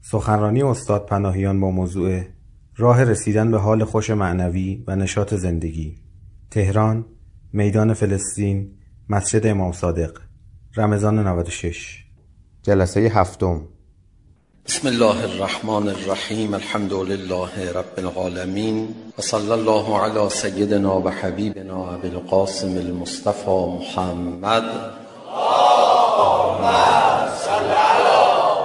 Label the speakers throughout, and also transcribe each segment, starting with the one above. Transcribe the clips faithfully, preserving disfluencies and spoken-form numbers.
Speaker 1: سخنرانی استاد پناهیان با موضوع راه رسیدن به حال خوش معنوی و نشاط زندگی. تهران، میدان فلسطین، مسجد امام صادق، رمضان نود و شش. جلسه هفتم.
Speaker 2: بسم الله الرحمن الرحیم. الحمد لله رب العالمین و صلی الله علی سیدنا و حبیبنا ابی القاسم المصطفى محمد. اللهم صل علی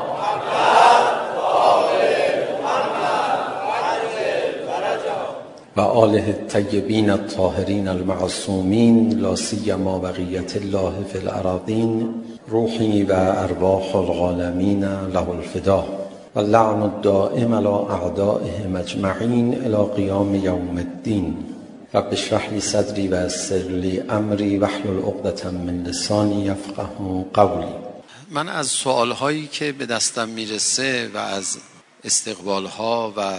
Speaker 2: و آله الطیبین الطاهرین المعصومین، لا سیما بقیة الله فی الأراضین، روحی و ارواح العالمین له الفدا و اللعن الدائم علی اعدائهم اجمعین الی قیام یوم الدین. رب اشرح لی صدری و یسر لی امری واحلل عقدة من لسانی یفقهوا قولی. من از سوالهایی که به دستم میرسه و از استقبالها و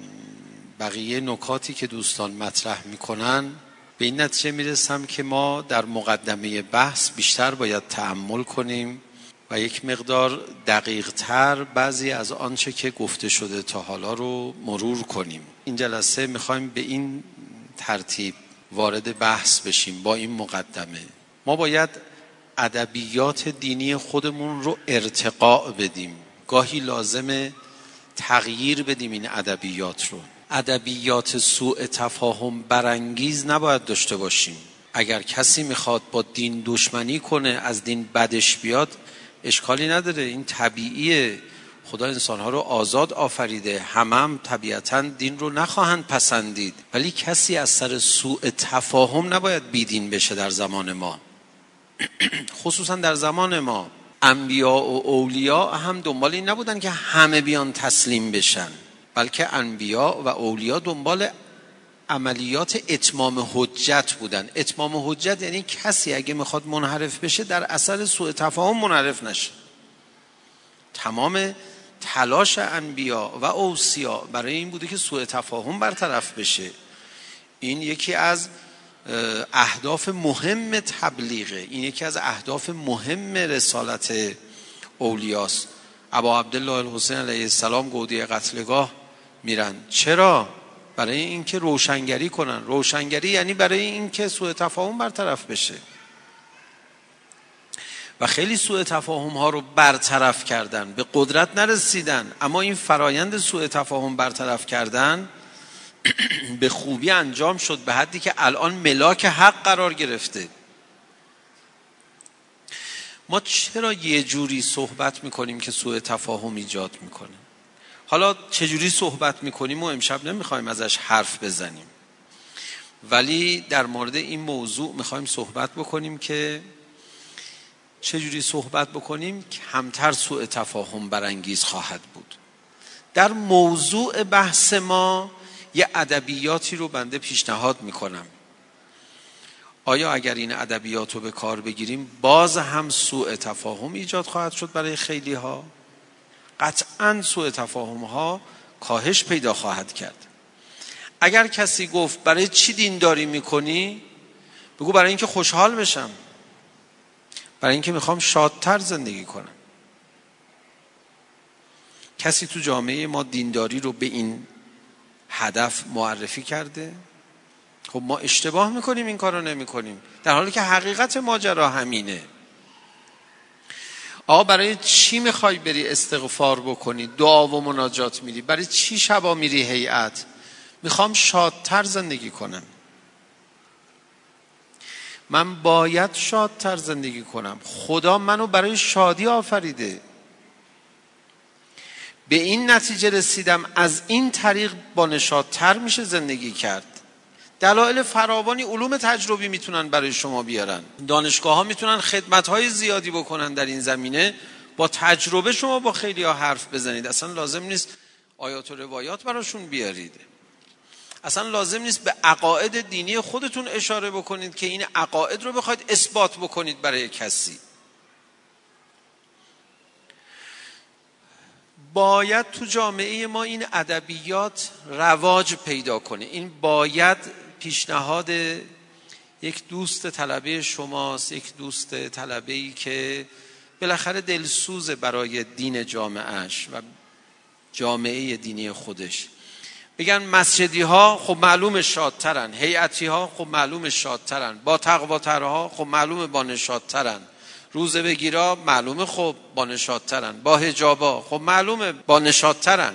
Speaker 2: بقیه نکاتی که دوستان مطرح میکنن به این نتیجه میرسم که ما در مقدمه بحث بیشتر باید تأمل کنیم و یک مقدار دقیق تر بعضی از آنچه که گفته شده تا حالا رو مرور کنیم. این جلسه میخوایم به این ترتیب وارد بحث بشیم. با این مقدمه ما باید ادبیات دینی خودمون رو ارتقاء بدیم. گاهی لازمه تغییر بدیم این ادبیات رو. ادبیات سوء تفاهم برانگیز نباید داشته باشیم. اگر کسی میخواد با دین دشمنی کنه، از دین بدش بیاد، اشکالی نداره، این طبیعیه. خدا انسانها رو آزاد آفریده، همه هم طبیعتاً دین رو نخواهند پسندید، ولی کسی از سر سوء تفاهم نباید بیدین بشه. در زمان ما خصوصا در زمان ما انبیا و اولیا هم دنبال این نبودن که همه بیان تسلیم بشن، بلکه انبیا و اولیا دنبال عملیات اتمام حجت بودن. اتمام حجت یعنی کسی اگه میخواد منحرف بشه در اثر سوء تفاهم منحرف نشه. تمام تلاش انبیا و اوصیا برای این بوده که سوء تفاهم برطرف بشه. این یکی از اهداف مهم تبلیغه، این یکی از اهداف مهم رسالت اولیاست. ابا عبدالله الحسین علیه السلام گودی قتلگاه میرن. چرا؟ برای اینکه روشنگری کنن. روشنگری یعنی برای اینکه سوء تفاهم برطرف بشه. و خیلی سوء تفاهم ها رو برطرف کردن، به قدرت نرسیدن، اما این فرایند سوء تفاهم برطرف کردن به خوبی انجام شد، به حدی که الان ملاک حق قرار گرفته. ما چرا یه جوری صحبت میکنیم که سوء تفاهم ایجاد میکنه؟ حالا چجوری صحبت میکنیم و امشب نمیخوایم ازش حرف بزنیم، ولی در مورد این موضوع میخوایم صحبت بکنیم که چجوری صحبت بکنیم که کمتر سوء تفاهم برانگیز خواهد بود. در موضوع بحث ما یه ادبیاتی رو بنده پیشنهاد میکنم. آیا اگر این ادبیات رو به کار بگیریم باز هم سوء تفاهم ایجاد خواهد شد برای خیلی ها؟ قطعاً سوء تفاهم ها کاهش پیدا خواهد کرد. اگر کسی گفت برای چی دینداری میکنی؟ بگو برای اینکه خوشحال بشم، برای اینکه میخوام شادتر زندگی کنم. کسی تو جامعه ما دینداری رو به این هدف معرفی کرده؟ خب ما اشتباه میکنیم این کار رو نمی کنیم، در حالی که حقیقت ماجرا همینه. آقا برای چی میخوای بری استغفار بکنی، دعا و مناجات میری؟ برای چی شبا میری هیئت؟ میخوام شادتر زندگی کنم، من باید شادتر زندگی کنم، خدا منو برای شادی آفریده. به این نتیجه رسیدم از این طریق با نشاط‌تر میشه زندگی کرد. دلایل فراوانی علوم تجربی میتونن برای شما بیارن. دانشگاه ها میتونن خدمت های زیادی بکنن در این زمینه. با تجربه شما با خیلی ها حرف بزنید. اصلا لازم نیست آیات و روایات براشون بیارید. اصلا لازم نیست به عقاید دینی خودتون اشاره بکنید که این عقاید رو بخواید اثبات بکنید برای کسی. باید تو جامعه ما این ادبیات رواج پیدا کنه. این باید پیشنهاد یک دوست طلبه شماست، یک دوست طلبه‌ای که بالاخره دلسوز برای دین جامعهش و
Speaker 3: جامعه دینی خودش. بگن مسجدی ها خب معلوم شادترن، هیئتی ها خب معلوم شادترن، با تقواترها خب معلوم با نشادترن، روزه بگیرا معلومه خب با نشادترن، با حجابا خب معلومه با نشادترن.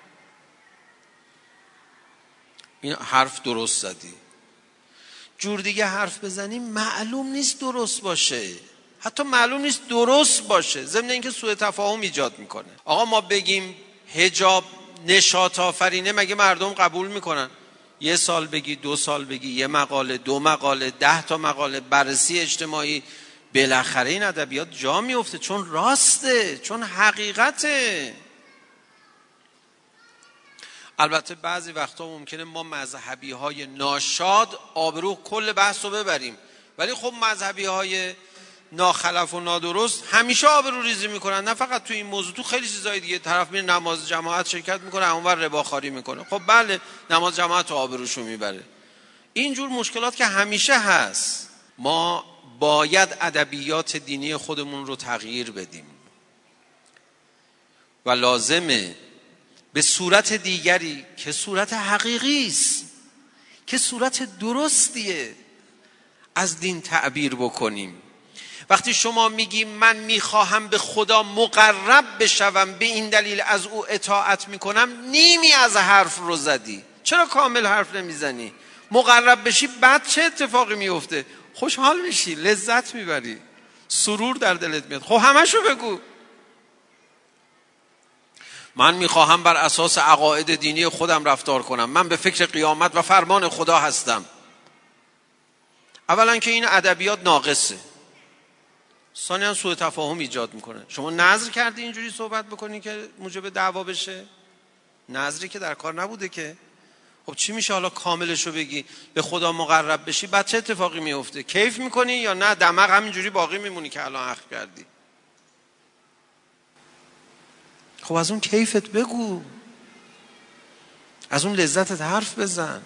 Speaker 3: این حرف درست زدی. جور دیگه حرف بزنی معلوم نیست درست باشه، حتی معلوم نیست درست باشه، ضمن اینکه سوء تفاهم ایجاد میکنه. آقا ما بگیم حجاب نشاط آفرینه، مگه مردم قبول میکنن؟ یه سال بگی، دو سال بگی، یه مقاله، دو مقاله، ده تا مقاله، بررسی اجتماعی، بالاخره این ادبیات جا میفته، چون راسته، چون حقیقته. البته بعضی وقتا ممکنه ما مذهبی های ناشاد آبرو کل بحث رو ببریم، ولی خب مذهبی های ناخلف و نادرست همیشه آبرو ریزی میکنن، نه فقط تو این موضوع، تو خیلی چیزای دیگه. طرف میره نماز جماعت شرکت میکنه، اونور رباخواری میکنه، خب بله نماز جماعت آبروشو میبره. اینجور مشکلات که همیشه هست. ما باید ادبیات دینی خودمون رو تغییر بدیم و لازمه به صورت دیگری که صورت حقیقی است، که صورت درستیه، از دین تعبیر بکنیم. وقتی شما میگی من میخواهم به خدا مقرب بشوم، به این دلیل از او اطاعت میکنم، نیمی از حرف رو زدی. چرا کامل حرف نمیزنی؟ مقرب بشی بعد چه اتفاقی میفته؟ خوشحال میشی، لذت میبری، سرور در دلت میاد. خب همشو بگو. من میخواهم بر اساس عقاید دینی خودم رفتار کنم، من به فکر قیامت و فرمان خدا هستم. اولا که این ادبیات ناقصه، ثانیاً سوء تفاهم ایجاد میکنه. شما نظر کردی اینجوری صحبت بکنی که موجب دعوا بشه؟ نظری که در کار نبوده که. خب چی میشه حالا کاملشو بگی به خدا مقرب بشی، بعد چه اتفاقی میفته؟ کیف میکنی یا نه دماغ همینجوری باقی میمونی که الان اخم کردی؟ خب از اون کیفت بگو، از اون لذتت حرف بزن.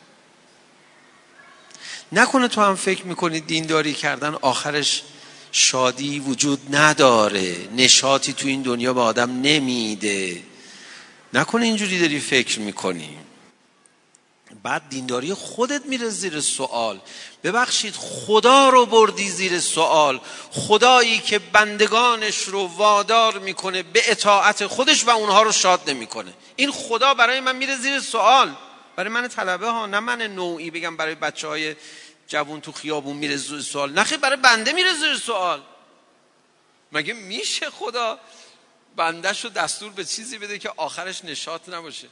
Speaker 3: نکنه تو هم فکر میکنی دینداری کردن آخرش شادی وجود نداره، نشاطی تو این دنیا به آدم نمیده. نکنه اینجوری داری فکر میکنی. بعد دینداری خودت میره زیر سوال. ببخشید خدا رو بردی زیر سوال، خدایی که بندگانش رو وادار میکنه به اطاعت خودش و اونها رو شاد نمیکنه. این خدا برای من میره زیر سوال، برای من طلبه ها، نه من نوعی بگم برای بچه های جوون تو خیابون میره زیر سوال، نه خیلی برای بنده میره زیر سوال. مگه میشه خدا بندش رو دستور به چیزی بده که آخرش نشاط نباشه؟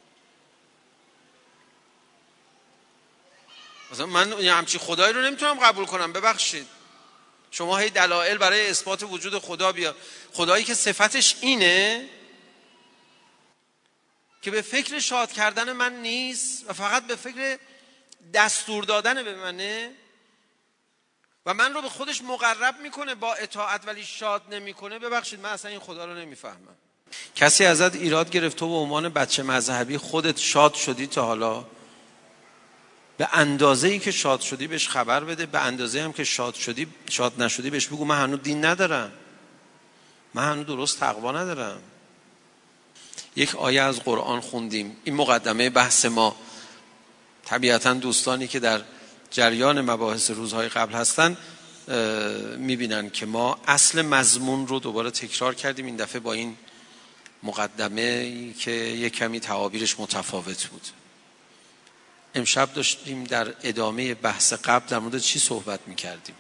Speaker 3: مثلا من همچی خدایی رو نمیتونم قبول کنم. ببخشید شما هی دلایل برای اثبات وجود خدا بیا. خدایی که صفتش اینه که به فکر شاد کردن من نیست و فقط به فکر دستور دادن به منه و من رو به خودش مقرب میکنه با اطاعت ولی شاد نمیکنه. ببخشید من اصلا این خدا رو نمیفهمم. کسی ازت ایراد گرفت تو به عنوان بچه مذهبی خودت شاد شدی تا حالا؟ به اندازه ای که شاد شدی بهش خبر بده، به اندازه هم که شاد شدی شاد نشدی بهش بگو من هنوز دین ندارم، من هنوز درست تقوا ندارم. یک آیه از قرآن خوندیم، این مقدمه بحث ما. طبیعتا دوستانی که در جریان مباحث روزهای قبل هستن میبینن که ما اصل مضمون رو دوباره تکرار کردیم، این دفعه با این مقدمه که یک کمی تعابیرش متفاوت بود. امشب داشتیم در ادامه بحث قبل در مورد چی صحبت میکردیم؟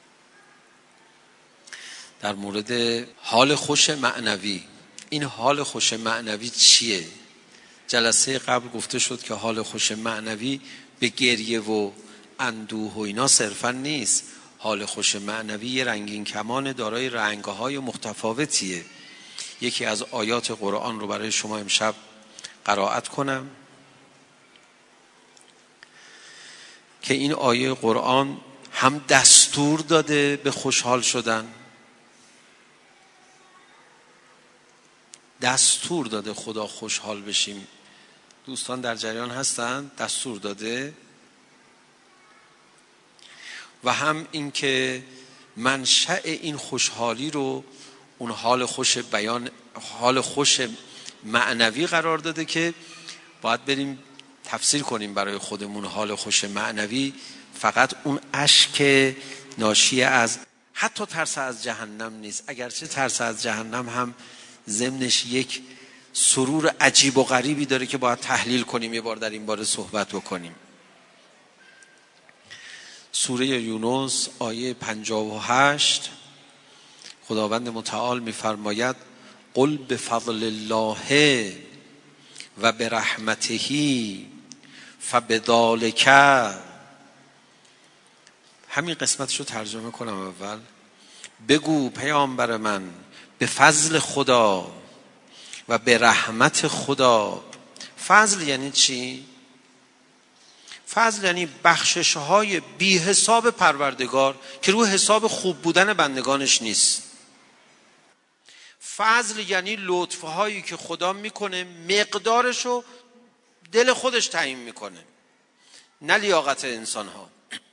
Speaker 3: در مورد حال خوش معنوی. این حال خوش معنوی چیه؟ جلسه قبل گفته شد که حال خوش معنوی به گریه و اندوه و اینا صرفا نیست. حال خوش معنوی یه رنگین کمان دارای رنگ‌های متفاوتیه. یکی از آیات قرآن رو برای شما امشب قرائت کنم که این آیه قرآن هم دستور داده به خوشحال شدن، دستور داده خدا خوشحال بشیم. دوستان در جریان هستن؟ دستور داده. و هم این که منشأ این خوشحالی رو، اون حال خوش بیان، حال خوش معنوی قرار داده که باید بریم تفسیر کنیم برای خودمون. حال خوش معنوی فقط اون اشک ناشی از حتی ترس از جهنم نیست، اگرچه ترس از جهنم هم ضمنش یک سرور عجیب و غریبی داره که باید تحلیل کنیم، یه بار در این باره صحبت بکنیم. سوره یونس آیه پنجاه و هشت خداوند متعال می‌فرماید قل بفضل الله و برحمته فبذلک. همین قسمتش رو ترجمه کنم اول. بگو پیامبر من به فضل خدا و به رحمت خدا. فضل یعنی چی؟ فضل یعنی بخشش های بی حساب پروردگار که روی حساب خوب بودن بندگانش نیست. فضل یعنی لطف هایی که خدا میکنه مقدارشو دل خودش تعیین میکنه، نه لیاقت انسان ها.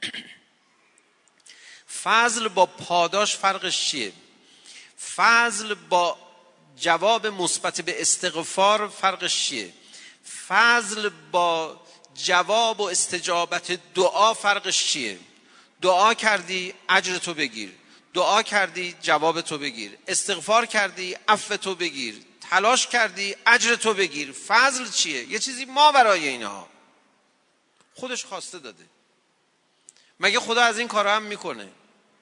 Speaker 3: فضل با پاداش فرقش چیه؟ فضل با جواب مثبت به استغفار فرقش چیه؟ فضل با جواب و استجابت دعا فرقش چیه؟ دعا کردی اجر تو بگیر، دعا کردی جواب تو بگیر، استغفار کردی عفو تو بگیر، تلاش کردی اجر تو بگیر. فضل چیه؟ یه چیزی ما برای اینها خودش خواسته داده. مگه خدا از این کارا هم میکنه؟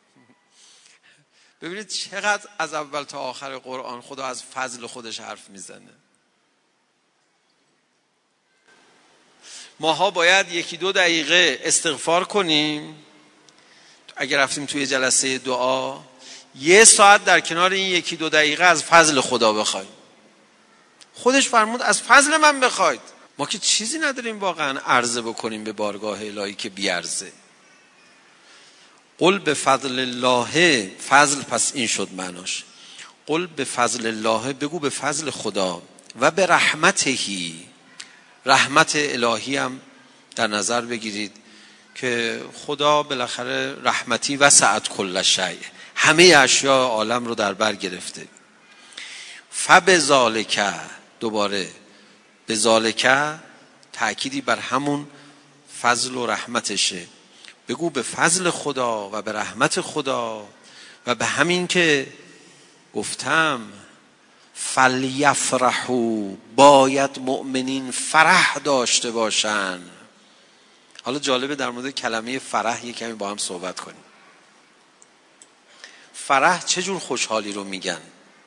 Speaker 3: ببینید چقدر از اول تا آخر قرآن خدا از فضل خودش حرف میزنه. ماها باید یکی دو دقیقه استغفار کنیم، اگر رفتیم توی جلسه دعا یه ساعت در کنار این یکی دو دقیقه از فضل خدا بخوایم. خودش فرمود از فضل من بخواید. ما که چیزی نداریم واقعا عرضه بکنیم به بارگاه الهی که بیارزه. قل به فضل الله، فضل پس این شد معناش. قل به فضل الله، بگو به فضل خدا و به رحمتهی. رحمت الهی هم در نظر بگیرید که خدا بالاخره رحمتی وسعت کل شیء، همه اشیاء عالم رو در بر گرفته. فبذالک، دوباره بذالک تأکیدی بر همون فضل و رحمتشه. بگو به فضل خدا و به رحمت خدا و به همین که گفتم فلیفرحوا، باید مؤمنین فرح داشته باشن. حالا جالبه در مورد کلمه فرح یک کمی با هم صحبت کنیم. فرح چه جور خوشحالی رو میگن؟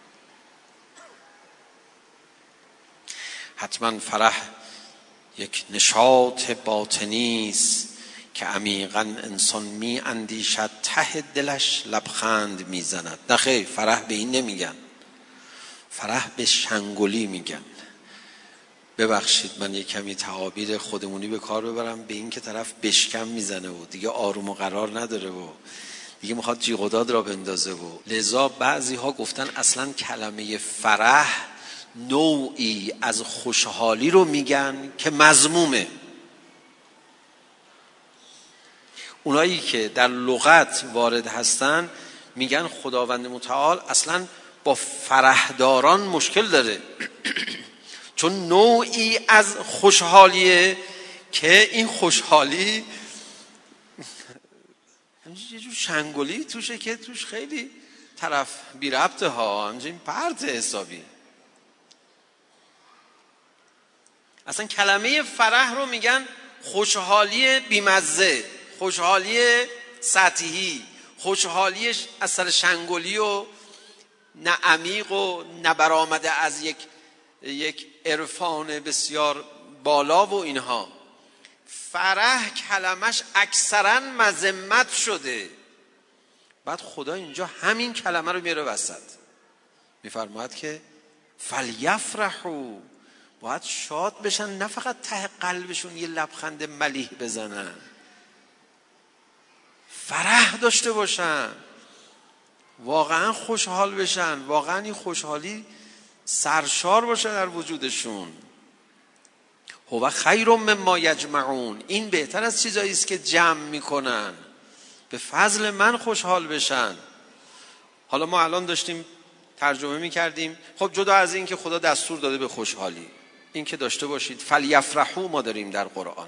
Speaker 3: حتما فرح یک نشاط باطنی است که عمیقاً انسان می اندیشد، ته دلش لبخند میزند. نه خیر، فرح به این نمیگن، فرح به شنگولی میگن. ببخشید من یک کمی تعابیر خودمونی به کار ببرم، به این که طرف بشکم میزنه و دیگه آروم و قرار نداره و دیگه میخواد جیغ و داد را بندازه و لذا بعضی ها گفتن اصلا کلمه فرح نوعی از خوشحالی رو میگن که مذمومه. اونایی که در لغت وارد هستن میگن خداوند متعال اصلا با فرحداران مشکل داره چون نوعی از خوشحالیه که این خوشحالی یه جور شنگولی توشه که توش خیلی طرف بی ربطه ها، همچنین پرت حسابی. اصلا کلمه فرح رو میگن خوشحالی بیمزه، خوشحالی سطحی، خوشحالی از سر شنگولی و نه عمیق و نه برآمده از یک یک عرفان بسیار بالا و اینها. فرح کلمش اکثرا مذمت شده. بعد خدا اینجا همین کلمه رو میاره وسط، میفرماید که فلیفرحوا، باید شاد بشن، نه فقط ته قلبشون یه لبخند ملیح بزنن، فرح داشته باشن، واقعا خوشحال بشن، واقعا این خوشحالی سرشار باشه در وجودشون. هو خیر مما یجمعون، این بهتر از چیزایی است که جمع میکنن، به فضل من خوشحال بشن. حالا ما الان داشتیم ترجمه میکردیم خب جدا از این که خدا دستور داده به خوشحالی، این که داشته باشید فلیفرحوا ما داریم در قرآن.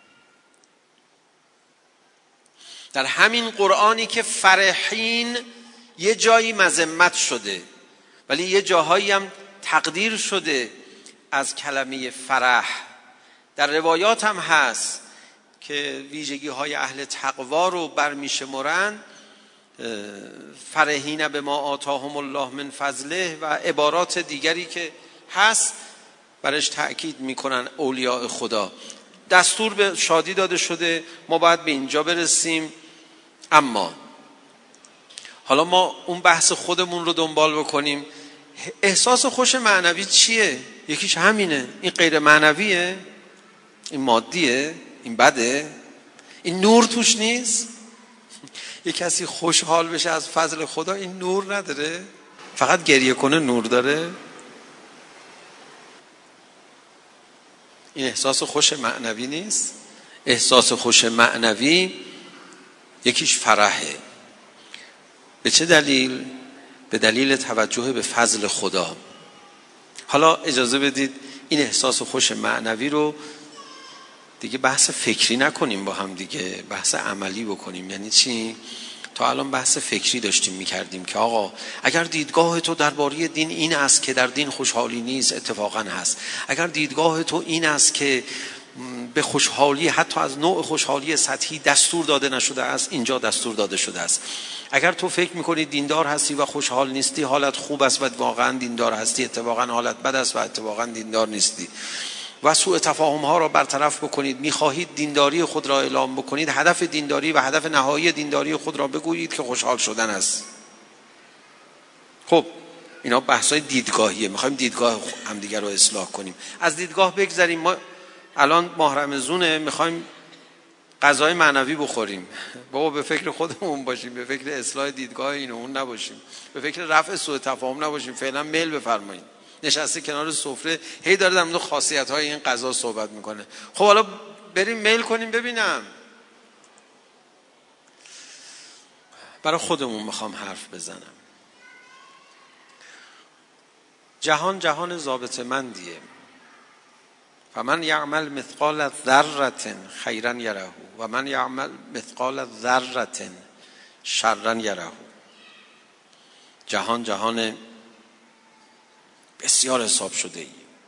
Speaker 3: در همین قرآنی که فرحین یه جایی مذمت شده ولی یه جاهایی هم تقدیر شده از کلمه فرح. در روایات هم هست که ویژگی های اهل تقوا رو برمیشمرن، فرحین به ما آتاهم الله من فضله و عبارات دیگری که هست برش تأکید میکنن اولیاء خدا. دستور به شادی داده شده، ما باید به اینجا برسیم. اما حالا ما اون بحث خودمون رو دنبال بکنیم. احساس خوش معنوی چیه؟ یکیش همینه. این غیر معنویه؟ این مادیه؟ این بده؟ این نور توش نیست؟ یک کسی خوشحال بشه از فضل خدا این نور نداره؟ فقط گریه کنه نور داره؟ این احساس خوش معنوی نیست. احساس خوش معنوی یکیش فرحه. به چه دلیل؟ به دلیل توجه به فضل خدا. حالا اجازه بدید این احساس خوش معنوی رو دیگه بحث فکری نکنیم با هم دیگه، بحث عملی بکنیم. یعنی چی؟ تا الان بحث فکری داشتیم میکردیم که آقا اگر دیدگاه تو درباره دین این است که در دین خوشحالی نیست، اتفاقا هست. اگر دیدگاه تو این است که به خوشحالی حتی از نوع خوشحالی سطحی دستور داده نشده است، اینجا دستور داده شده است. اگر تو فکر میکنی دیندار هستی و خوشحال نیستی، حالت خوب است و واقعا دیندار هستی، اتفاقا حالت بد است و اتفاقا دیندار نیستی. و سوء تفاهم ها را برطرف بکنید. میخواهید دینداری خود را اعلام بکنید، هدف دینداری و هدف نهایی دینداری خود را بگویید که خوشحال شدن است. خب اینا بحثای دیدگاهیه، میخوایم دیدگاه همدیگر رو اصلاح کنیم. از دیدگاه بگذریم. ما الان ماه رمضونه، میخوایم غذای معنوی بخوریم. بابا به فکر خودمون باشیم، به فکر اصلاح دیدگاه این و اون نباشیم، به فکر رفع سوء تفاهم نباشیم. فعلا میل بفرمایید. نشسته کنار سفره هی داره در مورد خاصیت‌های این غذا صحبت میکنه. خب حالا بریم میل کنیم ببینم. برای خودمون میخوام حرف بزنم. جهان جهان ضابطه‌مندیه. فمن یعمل مثقال ذره خیرا یره و من یعمل مثقال ذره شرا یره. جهان جهان بسیار حساب شده ای.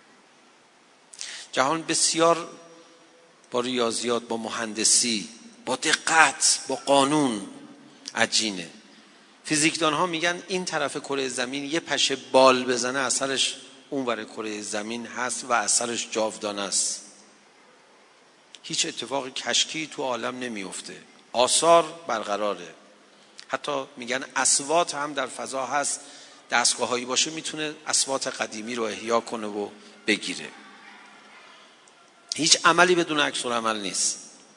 Speaker 3: جهان بسیار با ریاضیات، با مهندسی، با دقت، با قانون عجینه. فیزیکدان ها میگن این طرف کره زمین یه پشه بال بزنه اثرش اونور کره زمین هست و اثرش جاودانه است. هیچ اتفاق کشکی تو عالم نمیفته، آثار برقراره. حتی میگن اصوات هم در فضا هست، دستگاه هایی باشه میتونه اصوات قدیمی رو احیا کنه و بگیره. هیچ عملی بدون عکس العمل نیست.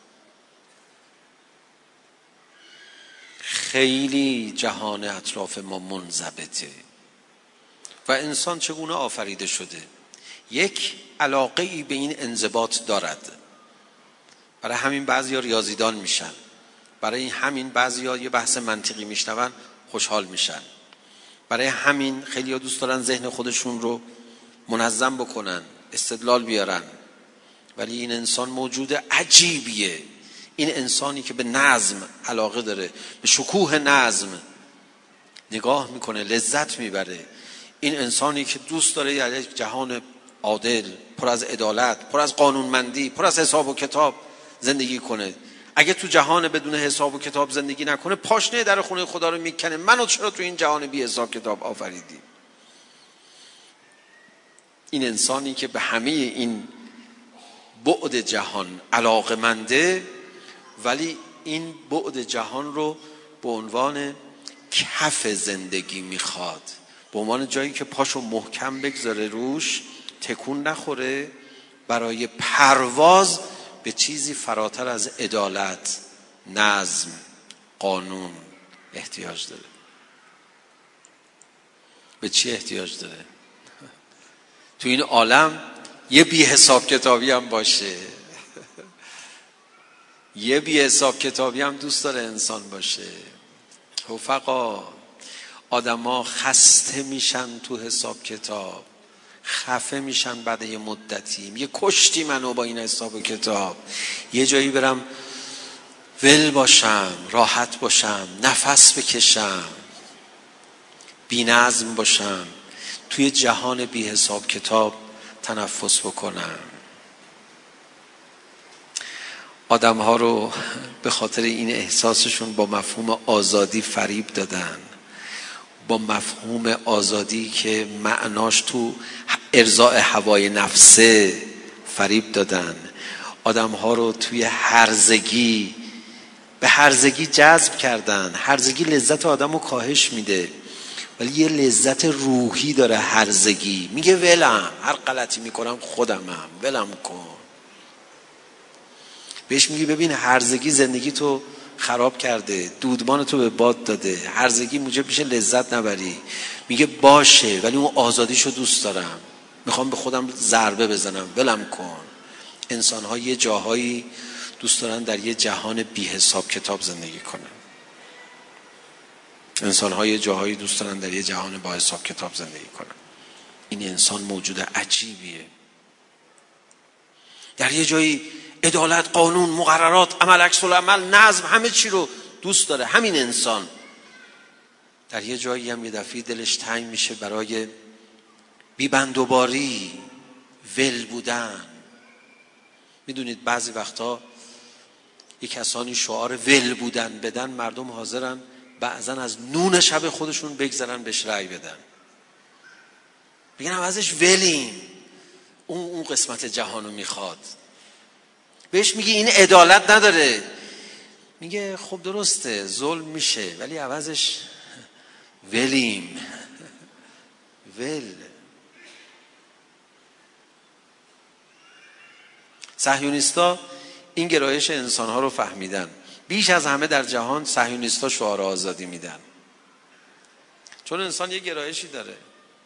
Speaker 3: خیلی جهان اطراف ما منضبطه و انسان چگونه آفریده شده؟ یک علاقه ای به این انضباط دارد. برای همین بعضیا ریاضیدان میشن، برای همین بعضیا یه بحث منطقی میشنون خوشحال میشن، برای همین خیلی ها دوست دارن ذهن خودشون رو منظم بکنن، استدلال بیارن. ولی این انسان موجود عجیبیه. این انسانی که به نظم علاقه داره، به شکوه نظم نگاه میکنه، لذت میبره. این انسانی که دوست داره یک جهان عادل، پر از عدالت، پر از قانونمندی، پر از حساب و کتاب زندگی کنه. اگه تو جهان بدون حساب و کتاب زندگی نکنه، پاشنه در خونه خدا رو میکنه. منو چرا تو این جهان بی حساب کتاب آفریدی؟ این انسانی که به همه این بعد جهان علاقه‌منده، ولی این بعد جهان رو به عنوان کف زندگی میخواد، به عنوان جایی که پاشو محکم بگذاره روش، تکون نخوره، برای پرواز به چیزی فراتر از عدالت، نظم، قانون احتیاج داره. به چی احتیاج داره؟ تو این عالم یه بی حساب کتابی هم باشه. یه بی حساب کتابی هم دوست داره انسان باشه. رفقا، آدما خسته میشن تو حساب کتاب، خفه میشن بعد یه مدتی، یه کشتی منو با این حساب کتاب، یه جایی برم ول باشم، راحت باشم، نفس بکشم، بی نظم باشم، توی جهان بی حساب کتاب تنفس بکنم. آدم ها رو به خاطر این احساسشون با مفهوم آزادی فریب دادن، با مفهوم آزادی که معناش تو ارضاء هوای نفسه فریب دادن. آدم ها رو توی هرزگی به هرزگی جذب کردن. هرزگی لذت آدم رو کاهش میده، ولی یه لذت روحی داره هرزگی. میگه ولم، هر غلطی میکنم خودمم، ولم کن. بهش میگی ببین هرزگی زندگی تو خراب کرده، دودمان تو به باد داده، هرزگی موجب میشه لذت نبری. میگه باشه ولی اون آزادیشو دوست دارم، میخوام به خودم ضربه بزنم، ولم کن. انسان ها یه جاهایی دوست دارن در یه جهان بی حساب کتاب زندگی کنن. انسان ها یه جاهایی دوست دارن در یه جهان با حساب کتاب زندگی کنن. این انسان موجود عجیبیه. در یه جایی عدالت، قانون، مقررات، عمل عکس العمل، نظم، همه چی رو دوست داره. همین انسان در یه جایی هم یه دفعه دلش تنگ میشه برای بی‌بندوباری، ول بودن. میدونید بعضی وقتا یک کسانی شعار ول بودن بدن، مردم حاضرن بعضن از نون شب خودشون بگذارن بهش رأی بدن، بگن ازش ولیم، اون اون قسمت جهانو میخواد. بهش میگی این عدالت نداره، میگه خب درسته ظلم میشه ولی عوضش ولیم. ول. صهیونیستا این گرایش انسانها رو فهمیدن. بیش از همه در جهان صهیونیستا شعار آزادی میدن، چون انسان یه گرایشی داره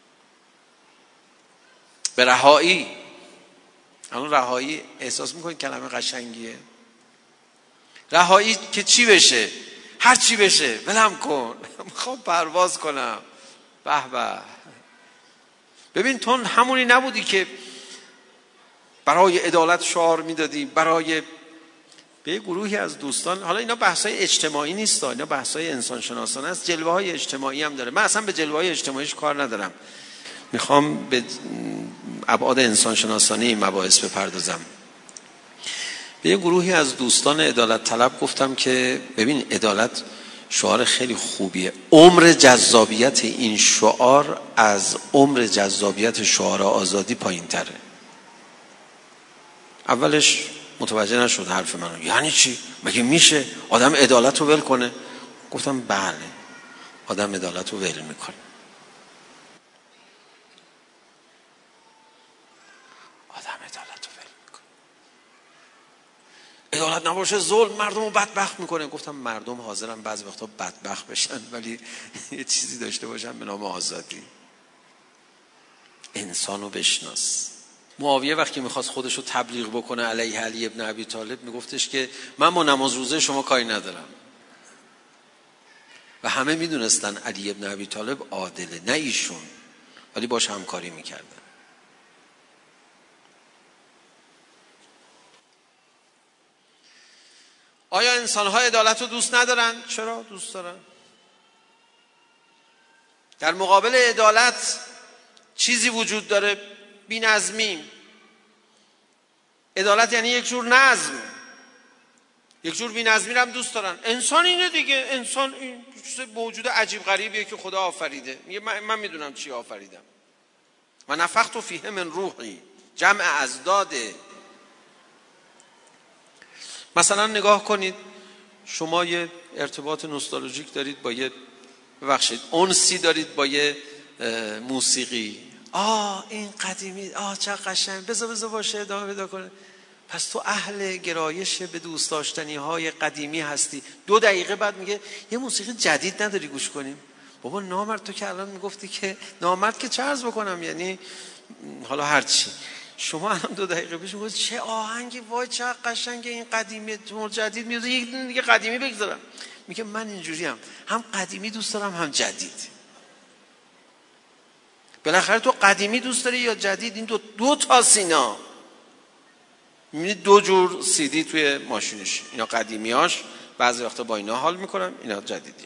Speaker 3: به رهایی. الان رهایی احساس میکنید کلمه قشنگیه؟ رهایی که چی بشه؟ هر چی بشه ولم کن، میخوام پرواز کنم. به به. ببین تو همونی نبودی که برای عدالت شعار میدادی، برای به یه گروهی از دوستان. حالا اینا بحثای اجتماعی نیست، اینا بحثای انسان شناسانه است، جلوه های اجتماعی هم داره. من اصلا به جلوه های اجتماعیش کار ندارم، میخوام به ابعاد انسان شناسانه این مباحث بپردازم. به یه گروهی از دوستان عدالت طلب گفتم که ببین عدالت شعار خیلی خوبیه، عمر جذابیت این شعار از عمر جذابیت شعار آزادی پایین تره. اولش متوجه نشد حرف منو، یعنی چی؟ مگه میشه آدم عدالت رو ول کنه؟ گفتم بله، آدم عدالت رو ول میکنه. آدم عدالت رو ول میکنه. عدالت نباشه ظلم مردم رو بدبخت میکنه. گفتم مردم حاضرن بعضی وقتا بدبخت بشن ولی یه چیزی داشته باشن به نام آزادی. انسانو بشناس. معاویه وقتی میخواست خودش رو تبلیغ بکنه علیه علی ابن ابی طالب میگفتش که من با نماز روزه شما کاری ندارم. و همه میدونستن علی ابن ابی طالب عادله، نه ایشون، ولی باش همکاری میکردن. آیا انسان‌ها عدالت رو دوست ندارن؟ چرا دوست دارن؟ در مقابل عدالت چیزی وجود داره، بی نظمی. عدالت یعنی یک جور نظم، یک جور بی نظمی رو هم دوست دارن. انسان اینه دیگه، انسان این موجود عجیب غریبیه که خدا آفریده. میگه من, من میدونم چی آفریدم. و نفخت فیه من روحی، جمع ازداده. مثلا نگاه کنید، شما یه ارتباط نوستالژیک دارید با یه ببخشید انسی دارید با یه موسیقی. آه این قدیمی، آه چه قشنگ، بذار بذار باشه ادامه پیدا کنه. پس تو اهل گرایش به دوست داشتنی های قدیمی هستی. دو دقیقه بعد میگه یه موسیقی جدید نداری گوش کنیم؟ بابا نامرد، تو که الان میگفتی که نامرد که چه عرض بکنم، یعنی حالا هرچی. شما الان دو دقیقه پیش میگفت چه آهنگی، وای چه قشنگه، این قدیمی تو جدید میاد، یک دیگه قدیمی بگذارم. میگه من اینجوری هم هم قدیمی دوست دارم هم جدید. بالاخره تو قدیمی دوست داری یا جدید؟ این دو, دو تا سینا، میبینید دو جور سیدی توی ماشینش، اینا قدیمیاش بعضی وقتا با اینا حال میکنم، اینا جدیدی.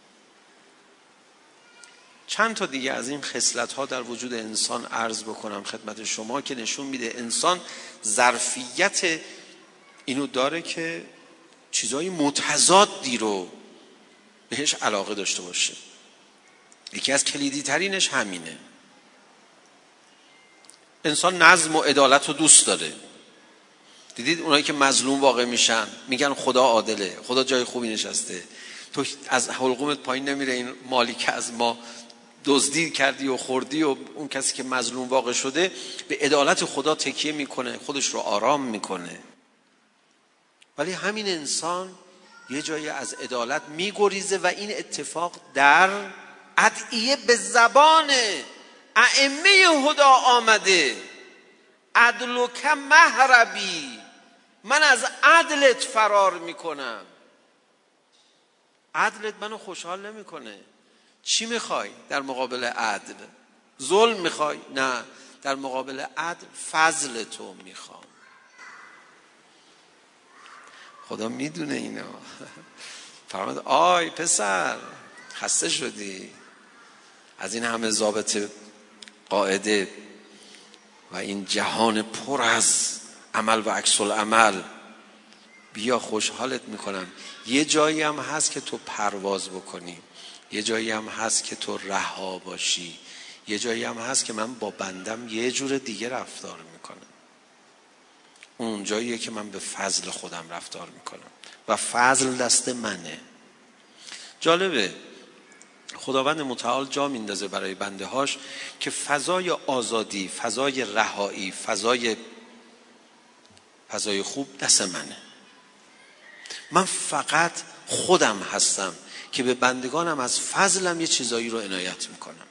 Speaker 3: چند تا دیگه از این خصلت ها در وجود انسان عرض بکنم خدمت شما که نشون میده انسان ظرفیت اینو داره که چیزای متضادی رو بهش علاقه داشته باشه. یکی از کلیدی ترینش همینه. انسان نظم و عدالت رو دوست داره. دیدید اونایی که مظلوم واقع میشن میگن خدا عادله، خدا جای خوبی نشسته، تو از حلقومت پایین نمیره، این مالی که از ما دزدی کردی و خوردی، و اون کسی که مظلوم واقع شده به عدالت خدا تکیه میکنه، خودش رو آرام میکنه. ولی همین انسان یه جایی از عدالت میگریزه و این اتفاق در ادعیه به زبان ائمه هدا آمده. عدل که مهربی، من از عدلت فرار میکنم. عدلت منو خوشحال نمیکنه. چی میخوای در مقابل عدل؟ ظلم میخوای؟ نه، در مقابل عدل فضل تو میخوام. خدا میدونه اینا. فرمود آی پسر خسته شدی از این همه ضابط قاعده و این جهان پر از عمل و عکس العمل، بیا خوشحالت میکنم. یه جایی هم هست که تو پرواز بکنی، یه جایی هم هست که تو رها باشی، یه جایی هم هست که من با بندم یه جور دیگه رفتار میکنم. اون جاییه که من به فضل خودم رفتار میکنم و فضل دست منه. جالبه خداوند متعال جا میندازه برای بنده هاش که فضای آزادی، فضای رهایی، فضای فضای خوب دست منه. من فقط خودم هستم که به بندگانم از فضلم یه چیزایی رو عنایت میکنم.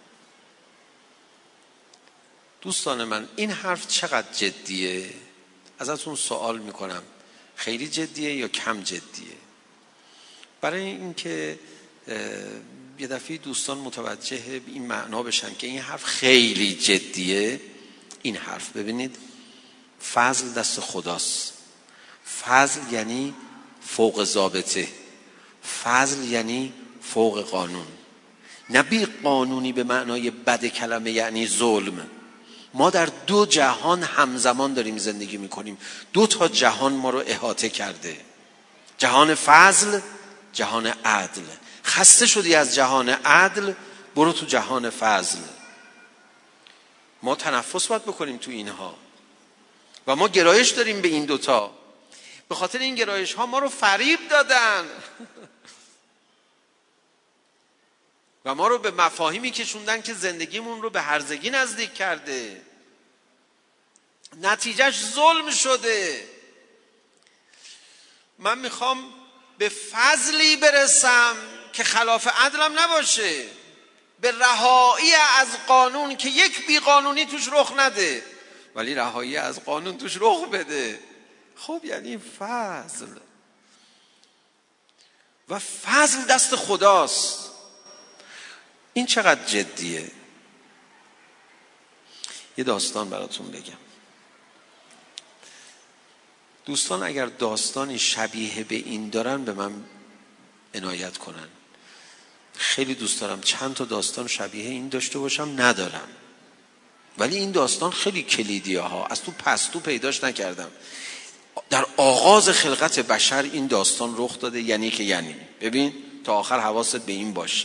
Speaker 3: دوستان من این حرف چقدر جدیه؟ ازتون سوال میکنم، خیلی جدیه یا کم جدیه؟ برای اینکه یه دفعه دوستان متوجه این معنا بشن که این حرف خیلی جدیه. این حرف ببینید، فضل دست خداست. فضل یعنی فوق ضابطه، فضل یعنی فوق قانون. نه بی قانونی به معنای بد کلمه یعنی ظلم. ما در دو جهان همزمان داریم زندگی میکنیم. دو تا جهان ما رو احاطه کرده، جهان فضل، جهان عدل. خسته شدی از جهان عدل، برو تو جهان فضل. ما تنفس باید بکنیم تو اینها و ما گرایش داریم به این دوتا. به خاطر این گرایش ها ما رو فریب دادن و ما رو به مفاهیمی کشوندن که زندگیمون رو به هرزگی نزدیک کرده. نتیجهش ظلم شده. من میخوام به فضلی برسم که خلاف عدلم نباشه، به رهایی از قانون که یک بی قانونی توش رخ نده، ولی رهایی از قانون توش رخ بده. خب یعنی فضل، و فضل دست خداست. این چقدر جدیه؟ یه داستان براتون بگم. دوستان اگر داستانی شبیه به این دارن به من عنایت کنن. خیلی دوست دارم چند تا داستان شبیه این داشته باشم، ندارم. ولی این داستان خیلی کلیدیه ها، از تو پستو پیداش نکردم. در آغاز خلقت بشر این داستان رخ داده. یعنی که یعنی ببین تا آخر حواست به این باشه.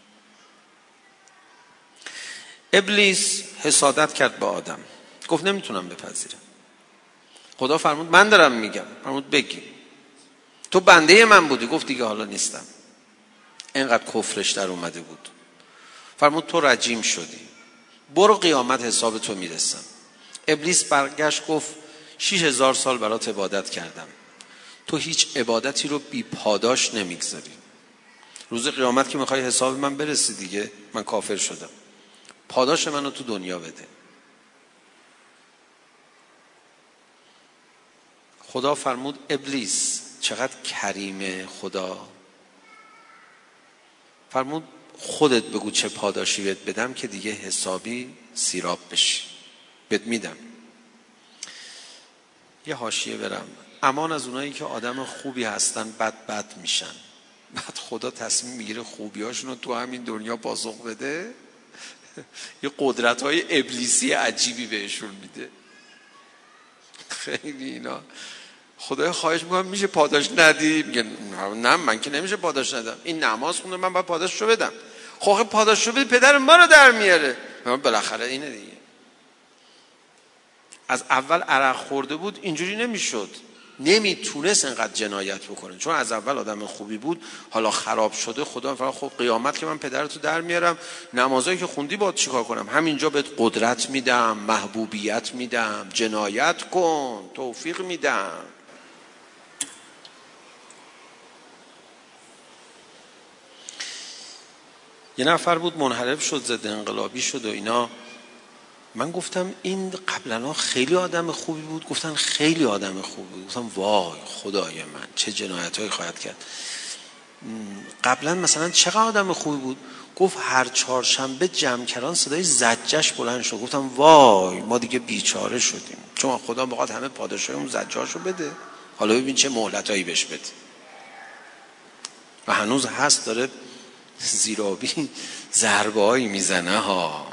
Speaker 3: ابلیس حسادت کرد به آدم، گفت نمیتونم بپذیرم. خدا فرمود من دارم میگم. فرمود بگی. تو بنده من بودی. گفت دیگه حالا نیستم. اینقدر کفرش در اومده بود. فرمود تو رجیم شدی، برو قیامت حساب تو میرسم. ابلیس برگشت گفت شیش هزار سال برات عبادت کردم، تو هیچ عبادتی رو بی پاداش نمیگذاری. روز قیامت که میخوای حساب من برسی دیگه، من کافر شدم، پاداش منو تو دنیا بده. خدا فرمود ابلیس چقدر کریمه خدا. فرمود خودت بگو چه پاداشی بهت بدم که دیگه حسابی سیراب بشی. بهت میدم. یه حاشیه برم. امان از اونایی که آدم خوبی هستن بد بد میشن، بعد خدا تصمیم میگیره خوبیاشون رو تو همین دنیا پاسخ بده، یه قدرت‌های ابلیسی عجیبی بهشون میده. خیلی اینا خدای خواهش میکنم میشه پاداش ندی؟ میگه نه من که نمیشه پاداش ندم، این نماز خونده من باید پاداششو بدم. خب پاداششو بده، پدر ما رو در میاره. بالاخره اینه دیگه. از اول عرق خورده بود اینجوری نمیشد، نمیتونست انقدر جنایت بکنه، چون از اول آدم خوبی بود، حالا خراب شده. خدا فرا خب قیامت که من پدرتو در میارم، نمازایی که خوندی باید چیکار کنم؟ همینجا بهت قدرت میدم، محبوبیت میدم، جنایت کن، توفیق میدم. یه نفر بود منحرف شد، ضد انقلابی شد و اینا. من گفتم این قبلا خیلی آدم خوبی بود. گفتن خیلی آدم خوبی بود. گفتم وای خدای من چه جنایتایی خواهد کرد. قبلا مثلا چقدر آدم خوبی بود؟ گفت هر چهارشنبه جمع‌کران صدای زجرش بلند شد. گفتم وای ما دیگه بیچاره شدیم، چون خدا می‌خواد همه پاداشای اون زجرشو بده. حالا ببین چه مهلتایی بهش بده. و هنوز هست داره زیرابی ضربه‌ای میزنه ها.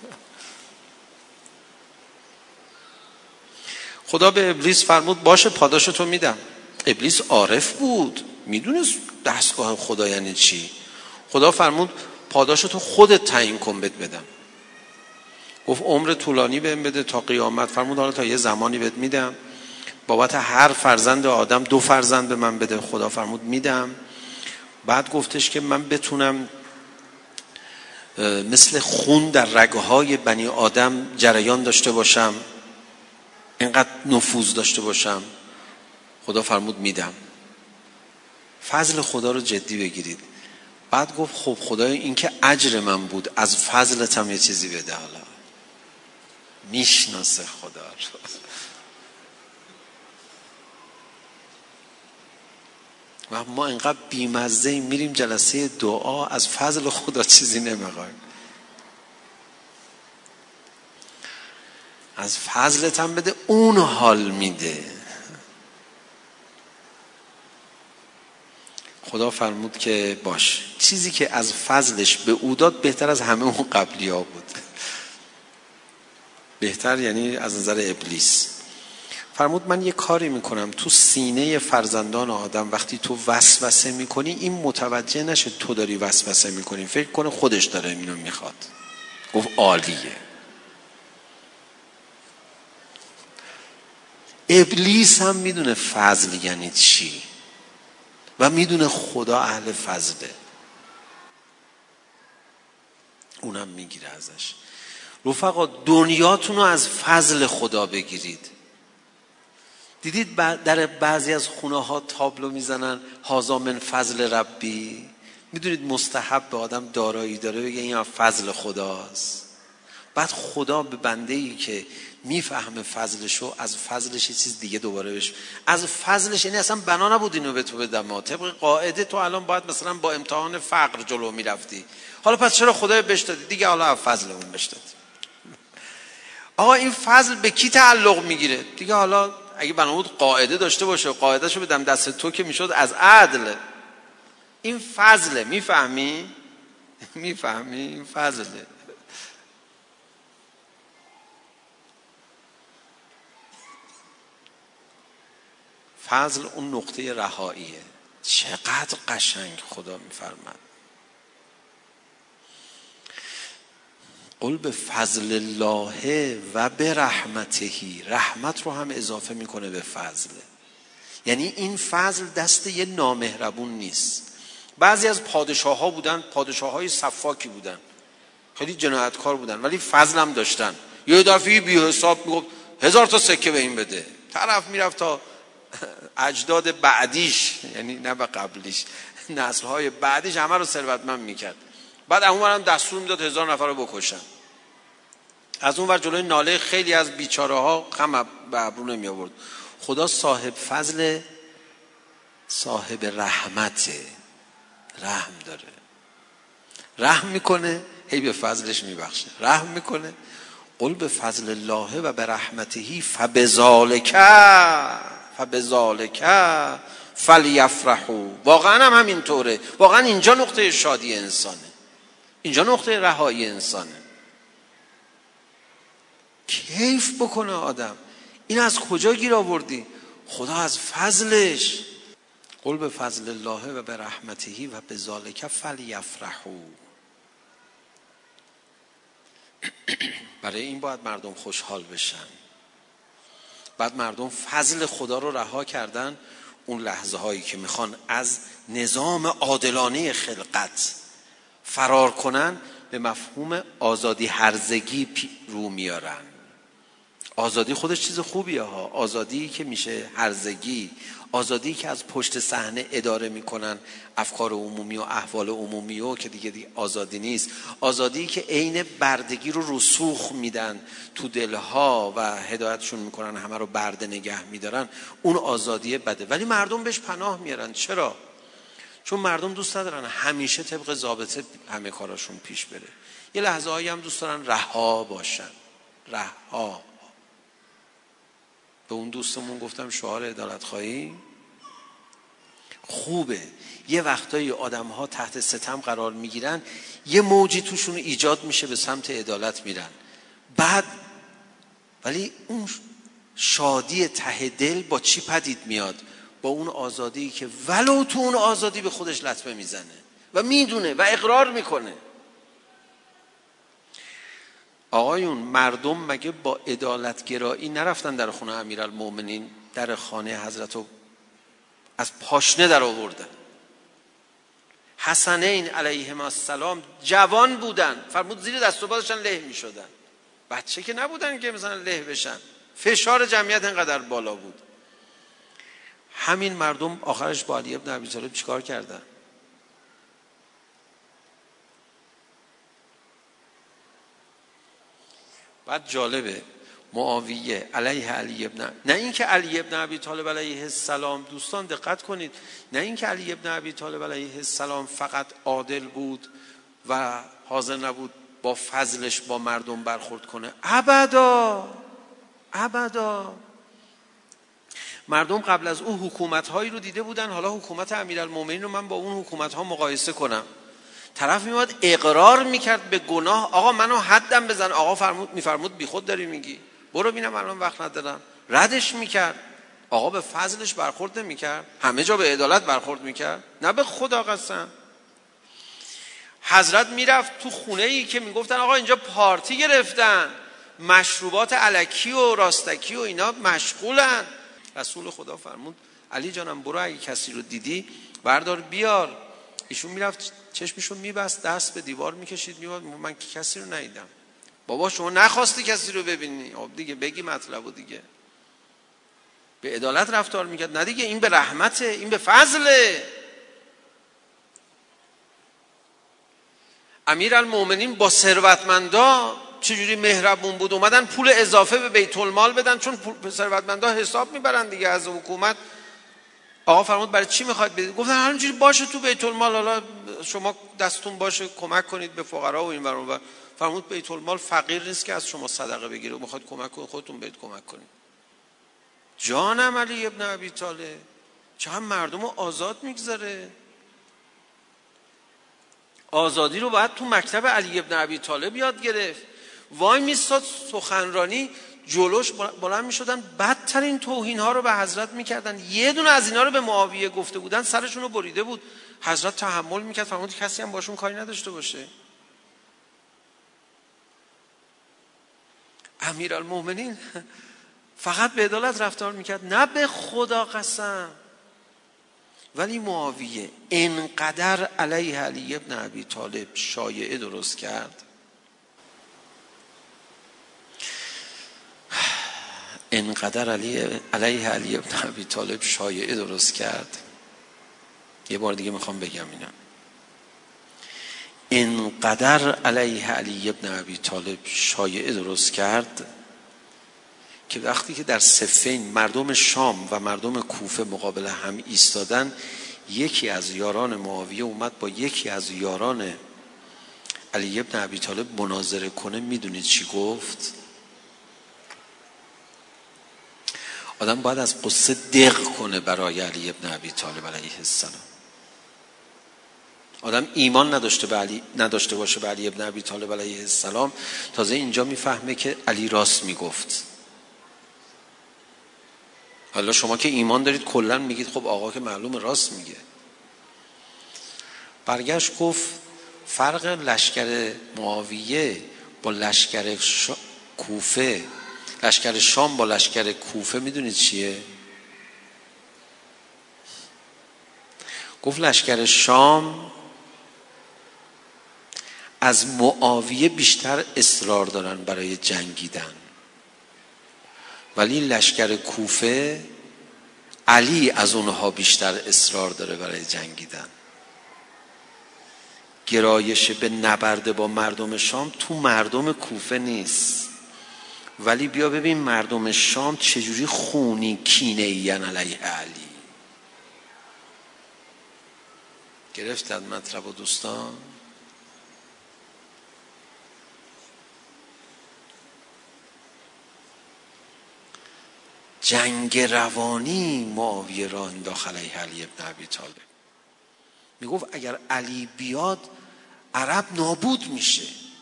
Speaker 3: خدا به ابلیس فرمود باشه پاداشتو میدم. ابلیس عارف بود، میدونست دستگاه خدا یعنی چی. خدا فرمود پاداشتو خودت تعیین کن بهت بدم. گفت عمر طولانی بهم بده تا قیامت. فرمود حالا تا یه زمانی بهت میدم، بابت هر فرزند آدم دو فرزند به من بده. خدا فرمود میدم. بعد گفتش که من بتونم مثل خون در رگهای بنی آدم جریان داشته باشم، اینقدر نفوذ داشته باشم. خدا فرمود میدم. فضل خدا رو جدی بگیرید. بعد گفت خب خدای این که اجر من بود، از فضلت هم یه چیزی بده. حالا میشناسه خدا رو. و ما اینقدر بیمزه میریم جلسه دعا، از فضل خدا چیزی نمیخوایم. از فضلت هم بده، اون حال میده. خدا فرمود که باش، چیزی که از فضلش به او داد بهتر از همه اون قبلی ها بود. بهتر یعنی از نظر ابلیس. فرمود من یه کاری میکنم تو سینه فرزندان آدم، وقتی تو وسوسه میکنی این متوجه نشه تو داری وسوسه میکنی، فکر کنه خودش داره اینو میخواد. گفت عالیه. ابلیس هم میدونه فضل یعنی چی و میدونه خدا اهل فضله، اونم میگیره ازش. رفقا دنیاتون رو از فضل خدا بگیرید. دیدید در بعضی از خونه ها تابلو میزنن هذا من فضل ربی؟ میدونید مستحب به آدم دارایی داره بگه این فضل خداست. بعد خدا به بنده ای که میفهمه فضلشو، از فضلش یه چیز دیگه دوباره بشه. از فضلش یعنی اصلا بنا نبود اینو به تو بدم. طبق قاعده تو الان باید مثلا با امتحان فقر جلو میرفتی، حالا پس چرا خدا بهش دادی دیگه؟ حالا از فضل اون بهش دادی. آقا این فضل به کی تعلق میگیره دیگه؟ حالا اگه بنا بود قاعده داشته باشه، قاعدهشو بدم دست تو که میشد از عدل. این فضله. میفهمی؟ میفهمی؟ این فضله. فضل اون نقطه رهاییه. چقدر قشنگ خدا میفرماد. قل به فضل الله و به رحمتهی. رحمت رو هم اضافه میکنه به فضل. یعنی این فضل دست یه نامهربون نیست. بعضی از پادشاه ها بودن، پادشاه های صفاکی بودن، خیلی جنایتکار بودن، ولی فضل هم داشتن. یه دفعه بی حساب میگفت هزار تا سکه به این بده. طرف میرفت تا اجداد بعدیش، یعنی نه به قبلیش، نسل‌های بعدیش همه رو ثروتمند میکرد. بعد اونورم دستور میداد هزار نفر رو بکشن. از اون ور جلوی ناله خیلی از بیچاره ها غم به ابرو نمی آورد. خدا صاحب فضل، صاحب رحمته، رحم داره. رحم میکنه، هی به فضلش میبخشه، رحم میکنه. قل به فضل الله و به رحمته فبذالک فبذالک فلیفرحوا. واقعا هم همینطوره. واقعا اینجا نقطه شادی انسانه، اینجا نقطه رهایی انسانه. کیف بکنه آدم. این از کجا گیر آوردی؟ خدا از فضلش. قل به فضل الله و به رحمته و به ذالک فلیفرحوا. برای این باید مردم خوشحال بشن. بعد مردم فضل خدا رو رها کردن. اون لحظه هایی که میخوان از نظام عادلانه خلقت فرار کنن، به مفهوم آزادی هرزگی رو میارن. آزادی خودش چیز خوبیه ها. آزادی که میشه هرزگی، آزادی که از پشت صحنه اداره میکنن افکار عمومی و احوال عمومی و که دیگه, دیگه آزادی نیست. آزادی که عین بردگی رو رسوخ میدن تو دلها و هدایتشون میکنن همه رو برده نگه میدارن، اون آزادی بده. ولی مردم بهش پناه میارن. چرا؟ چون مردم دوست ندارن همیشه طبق ضابطه همه کاراشون پیش بره. یه لحظه هایی هم دوست دارن رها باشن. رها. به اون دوستمون گفتم شعار عدالت خواهی خوبه. یه وقتایی آدم ها تحت ستم قرار میگیرن، یه موجی توشون ایجاد میشه، به سمت عدالت میرن. بعد ولی اون شادی ته دل با چی پدید میاد؟ با اون آزادی که ولو تو اون آزادی به خودش لطمه میزنه و میدونه و اقرار میکنه. آقایون، مردم مگه با عدالتگرایی نرفتن در خونه امیرالمومنین، در خانه حضرتو از پاشنه در آوردن؟ حسنین علیهما السلام جوان بودن، فرمود زیر دست و پاشون له می شدن. بچه که نبودن که مثلا له بشن. فشار جمعیت اینقدر بالا بود. همین مردم آخرش با علی ابن ابی طالب چیکار کردن؟ بعد جالبه، معاویه علیه علی ابن، نه اینکه علی ابن ابی طالب علیه السلام، دوستان دقت کنید، نه اینکه علی ابن ابی طالب علیه السلام فقط عادل بود و حاضر نبود با فضلش با مردم برخورد کنه. ابدا ابدا. مردم قبل از اون حکومت‌هایی رو دیده بودن. حالا حکومت امیرالمومنین رو من با اون حکومت‌ها مقایسه کنم. طرف میاد اقرار میکرد به گناه. آقا منو حدم بزن. آقا فرمود میفرمود بی خود داری میگی، برو بینم الان وقت ندارم. ردش میکرد. آقا به فضلش برخورد نمیکرد، همه جا به عدالت برخورد میکرد. نه به خدا قسم. حضرت میرفت تو خونه ای که میگفتن آقا اینجا پارتی گرفتن، مشروبات الکی و راستکی و اینا مشغولن. رسول خدا فرمود علی جانم برو، اگه کسی رو دیدی بردار بیار. ایشون میرفت چشمشون میبست، دست به دیوار میکشید میواد، من که کسی رو ندیدم. بابا شما نخواستی کسی رو ببینی، خب دیگه بگی مطلبو دیگه. به عدالت رفتار میکرد. نه دیگه، این به رحمته، این به فضله. امیرالمومنین با ثروتمندا چجوری مهربون بود، اومدن پول اضافه به بیت المال بدن، چون پول ثروتمندا حساب میبرن دیگه از حکومت. آقا فرمود برای چی میخواید بدید؟ گفتن همینجوری باشه تو بیت المال، حالا شما دستون باشه کمک کنید به فقرا و این ور اون ور. فرمود بیت المال فقیر نیست که از شما صدقه بگیره، میخواد کمک کنید خودتون برید کمک کنید. جانم علی ابن ابی طالب چقدر مردم رو آزاد میگذاره. آزادی رو باید تو مکتب علی ابن ابی طالب یاد گرفت. وای میستاد سخنرانی جلوش بلند میشدن، بدترین توهین ها رو به حضرت میکردن. یه دونه از اینا رو به معاویه گفته بودن، سرشون رو بریده بود. حضرت تحمل میکرد، فرمود کسی هم باشون کاری نداشته باشه. امیرالمومنین فقط به عدالت رفتار میکرد، نه به خدا قسم. ولی معاویه انقدر علیه علی ابن ابی طالب شایعه درست کرد، انقدر علیه علیه علی ابن ابی طالب شایعه درست کرد. یه بار دیگه میخوام بگم اینا، انقدر علیه علی ابن ابی طالب شایعه درست کرد که وقتی که در صفین مردم شام و مردم کوفه مقابل هم ایستادن، یکی از یاران معاویه اومد با یکی از یاران علی ابن ابی طالب مناظره کنه، میدونید چی گفت؟ آدم باید از قصه دق کنه برای علی ابن ابی طالب علیه السلام. آدم ایمان نداشته به علی نداشته باشه به علی ابن ابی طالب علیه السلام، تازه اینجا میفهمه که علی راست میگفت. حالا شما که ایمان دارید کلا میگید خب آقا که معلوم راست میگه. برگشت گفت فرق لشکر معاویه با لشکر شا... کوفه لشکر شام با لشکر کوفه میدونید چیه؟ گفت لشکر شام از معاویه بیشتر اصرار دارن برای جنگیدن، ولی لشکر کوفه علی از اونها بیشتر اصرار داره برای جنگیدن. گرایش به نبرد با مردم شام تو مردم کوفه نیست، ولی بیا ببین مردم شام چجوری خونی کینه این علیه علی. گرفتن مطلب و دوستان؟ جنگ روانی معاویه را انداخت علیه علی ابن ابی طالب. میگفت اگر علی بیاد عرب نابود میشه،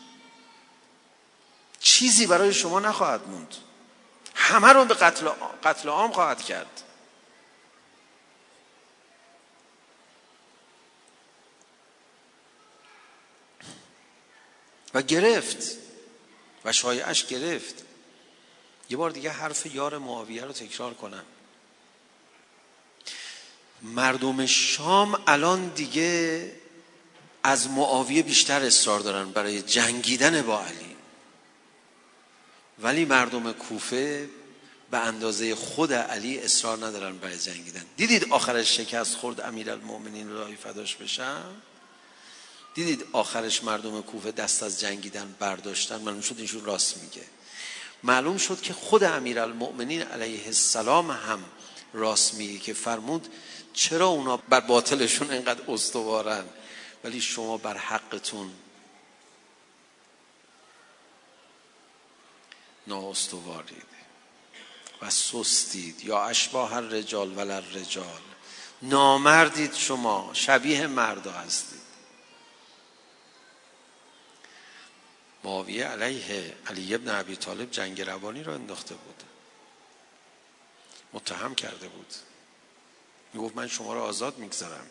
Speaker 3: چیزی برای شما نخواهد موند، همه رو به قتل قتل عام خواهد کرد. و گرفت و شایعش گرفت. یه بار دیگه حرف یار معاویه رو تکرار کنم. مردم شام الان دیگه از معاویه بیشتر اصرار دارن برای جنگیدن با علی، ولی مردم کوفه به اندازه خود علی اصرار ندارن برای جنگیدن. دیدید آخرش شکست خورد امیرالمؤمنین الهی فداش بشم؟ دیدید آخرش مردم کوفه دست از جنگیدن برداشتن؟ معلوم شد اینشون راست میگه. معلوم شد که خود امیرالمؤمنین علیه السلام هم راست میگه که فرمود چرا اونا بر باطلشون اینقدر استوارن ولی شما بر حقتون نااستوارید و سستید. یا اشباح الرجال ولا الرجال، نامردید، شما شبیه مردا هستید. معاویه علیه علی ابن ابی طالب جنگ روانی را انداخته بود، متهم کرده بود، میگفت من شما را آزاد میگذارم.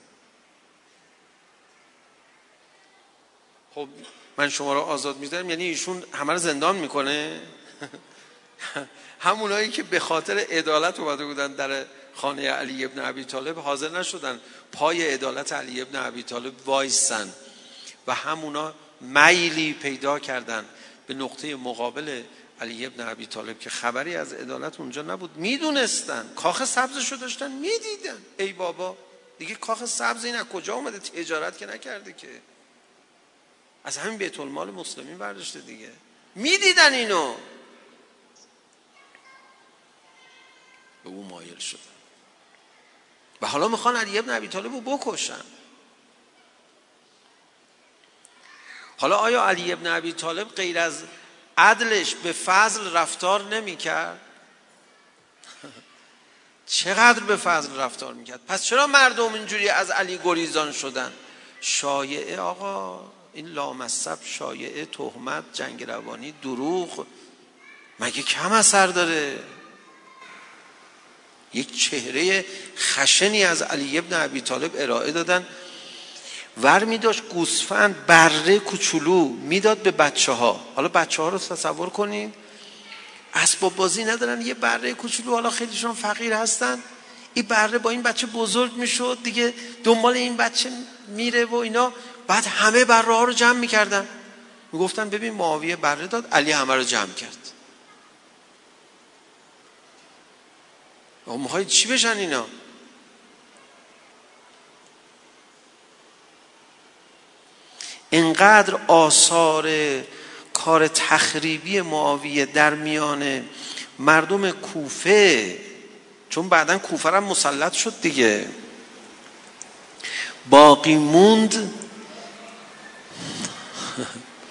Speaker 3: خب من شما را آزاد میگذارم یعنی ایشون همه را زندان میکنه؟ همونایی که به خاطر عدالت اومده بودن در خانه علی ابن ابی طالب حاضر نشدن پای عدالت علی ابن ابی طالب وایسن و همونا میلی پیدا کردن به نقطه مقابل علی ابن ابی طالب که خبری از عدالت اونجا نبود. میدونستن کاخ سبزشو داشتن، میدیدن ای بابا دیگه کاخ سبز این از کجا اومده؟ تجارت که نکرده که، از همین بیت المال مسلمین برداشته دیگه. میدیدن اینو، به اون مایل شدن و حالا میخوان علی ابن ابی طالب رو بکشن. حالا آیا علی ابن ابی طالب غیر از عدلش به فضل رفتار نمی کرد؟ چقدر به فضل رفتار می کرد. پس چرا مردم اینجوری از علی گریزان شدن؟ شایعه آقا، این لامصب، شایعه، تهمت، جنگ روانی، دروغ مگه کم اثر داره؟ یک چهره خشنی از علی ابن ابی طالب ارائه دادن، ور می داشت گوسفند بره کوچولو میداد به بچه ها. حالا بچه ها رو تصور کنید، اسباب بازی ندارن، یه بره کوچولو، حالا خیلیشون فقیر هستن، این بره با این بچه بزرگ میشد دیگه، دنبال این بچه میره و اینا. بعد همه بره ها رو جمع میکردن، میگفتن ببین معاویه بره داد، علی همه رو جمع کرد. میخواید چی بشن اینا؟ اینقدر آثار کار تخریبی معاویه در میان مردم کوفه، چون بعدن کوفه هم مسلط شد دیگه، باقی موند.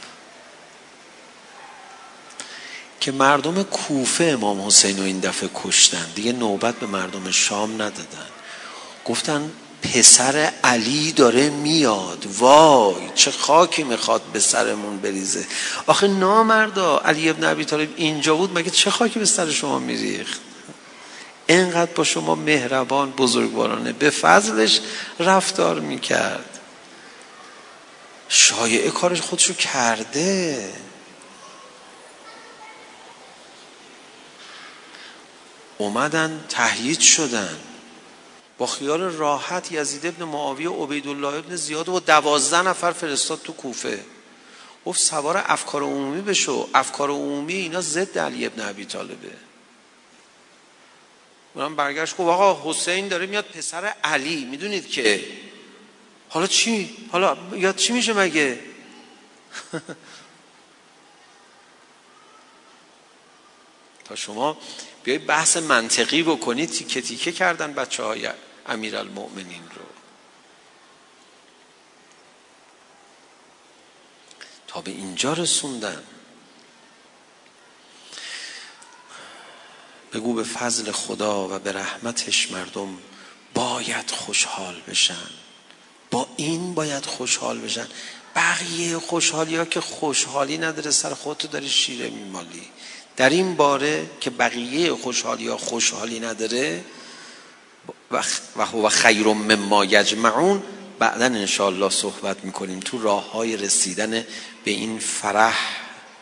Speaker 3: که مردم کوفه امام حسین رو این دفعه کشتن، دیگه نوبت به مردم شام ندادن. گفتن پسر علی داره میاد، وای چه خاکی میخواد به سرمون بریزه. آخه نامردا، علی ابن ابی طالب اینجا بود مگه چه خاکی به سر شما میریخت؟ اینقدر با شما مهربان بزرگوارانه به فضلش رفتار میکرد. شایعه کارش خودشو کرده. اومدن تهییج شدن با خیال راحت. یزید ابن معاویه عبیدالله ابن زیاد و دوازده نفر فرستاد تو کوفه، گفت سوار افکار عمومی بشو. افکار عمومی اینا ضد علی ابن ابی طالبه. اونم برگشت گفت آقا حسین داره میاد پسر علی، میدونید که حالا چی؟ حالا یاد چی میشه مگه؟ تا شما بیای بحث منطقی بکنید، تیکه تیکه کردن بچه های امیرالمؤمنین رو تا به اینجا رسوندن. بگو به فضل خدا و به رحمتش مردم باید خوشحال بشن، با این باید خوشحال بشن. بقیه خوشحالی ها که خوشحالی نداره، سر خودتو داری شیره میمالی. در این باره که بقیه خوشحالی ها خوشحالی نداره و هو خیر مما یجمعون، بعدا انشاءالله صحبت میکنیم تو راه های رسیدن به این فرح.